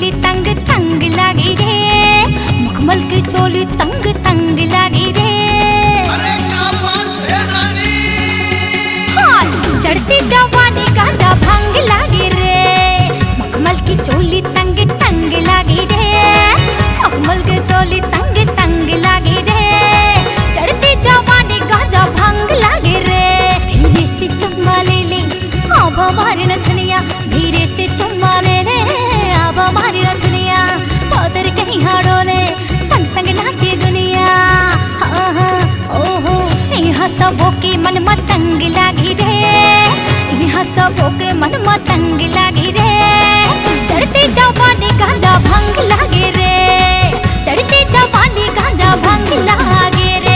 चोली तंग तंग लागी रे, मखमल की चोली तंग तंग लागी रे। अरे क्या बात है रानी, हाँ, चढ़ती जवानी गांजा भांग लागी रे, मखमल की चोली तंग तंग लागी रे, मखमल की चोली तंग तंग लागी रे, चढ़ती जवानी गांजा भांग लागी रे। धीरे से चुम्मा ले ले अब हमारी नथनिया, धीरे से चुम्मा ले ले अब हमारी नथनिया, उधर कहीं हाड़ोले संग संग नाचे दुनिया। हाँ हाँ ओहो, यहाँ सबों के मन मतंग लागी रे, यहाँ सबों के मन मतंग लागी रे, चढ़ती जवानी गांजा भांग लागे रे, चढ़ती जवानी गांजा भांग लागे रे।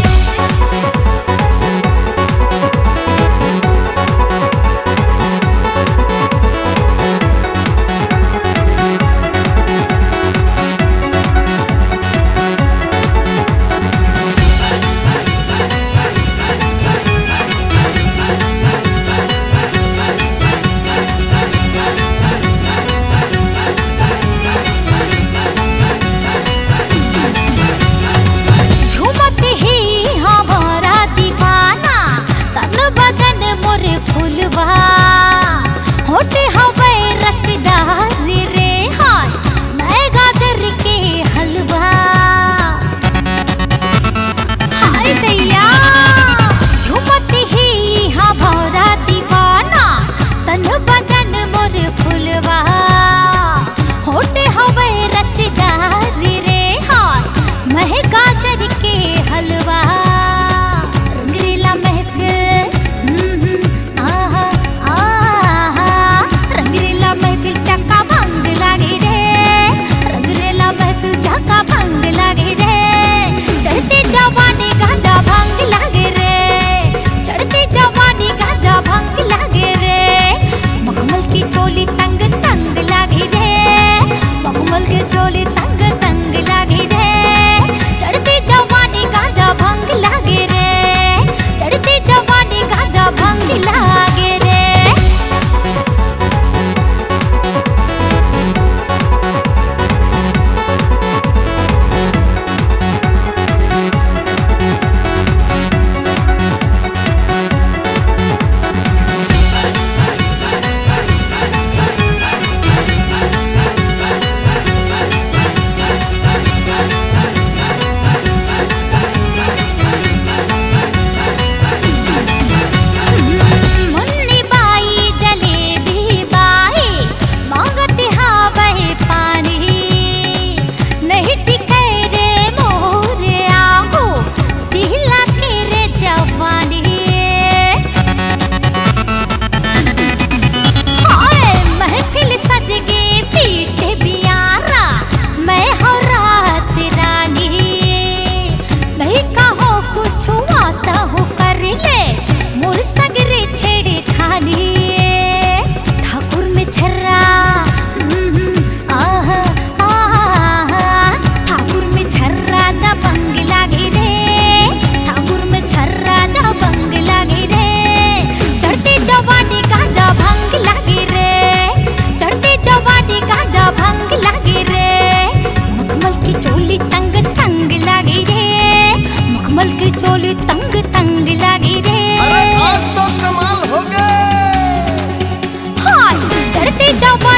चोली तंग तंग लागी रे। अरे आज तो कमाल हो गए। हाँ, चढ़ते जवानी